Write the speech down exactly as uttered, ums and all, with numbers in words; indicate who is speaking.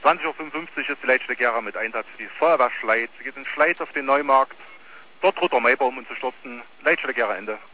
Speaker 1: zwanzig Uhr fünfundfünfzig ist die Leitstelle Gera mit Einsatz für die Feuerwehr Schleiz. Sie geht in Schleiz auf den Neumarkt. Dort droht der Maibaum um zu stürzen. Leitstelle Gera Ende.